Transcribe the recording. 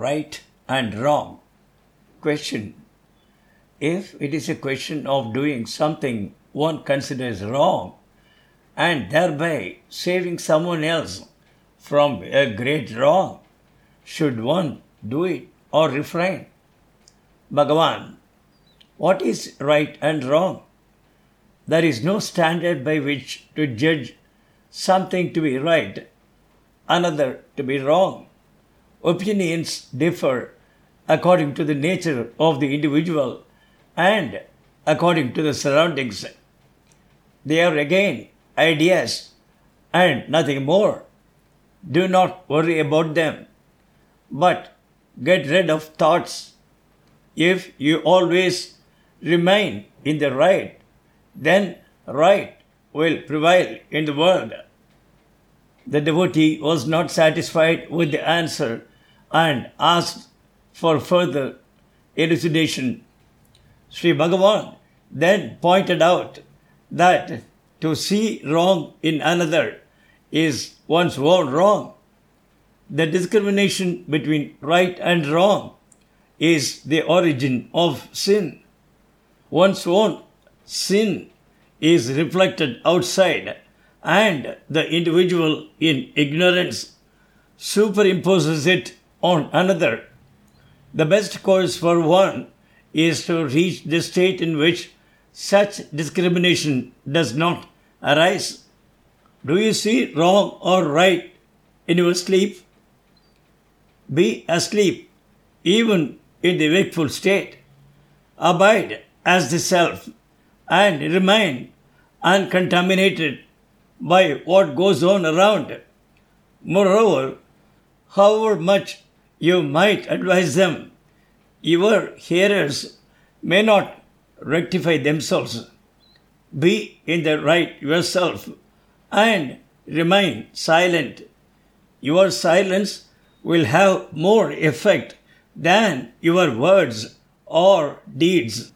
right and wrong? Question. If it is a question of doing something one considers wrong and thereby saving someone else from a great wrong, should one do it or refrain? Bhagavan, what is right and wrong? There is no standard by which to judge something to be right, another to be wrong. Opinions differ according to the nature of the individual and according to the surroundings. They are again ideas and nothing more. Do not worry about them, but get rid of thoughts. If you always remain in the right, then right will prevail in the world. The devotee was not satisfied with the answer and asked for further elucidation. Sri Bhagavan then pointed out that to see wrong in another is one's own wrong. The discrimination between right and wrong is the origin of sin. One's own sin is reflected outside, and the individual in ignorance superimposes it on another. The best course for one is to reach the state in which such discrimination does not arise. Do you see wrong or right in your sleep? Be asleep, even in the wakeful state. Abide as the self and remain uncontaminated by what goes on around. Moreover, however much you might advise them, your hearers may not rectify themselves. Be in the right yourself and remain silent. Your silence will have more effect than your words or deeds.